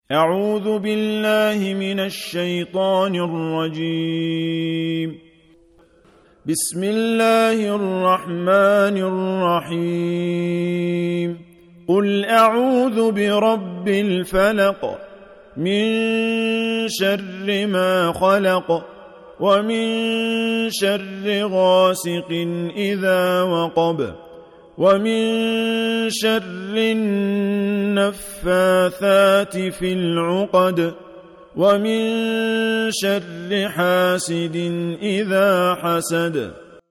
أعوذ بالله من الشيطان الرجيم. بسم الله الرحمن الرحيم. قل أعوذ برب الفلق من شر ما خلق ومن شر غاسق إذا وقب ومن شر النفاثات في العقد ومن شر حاسد إذا حسد.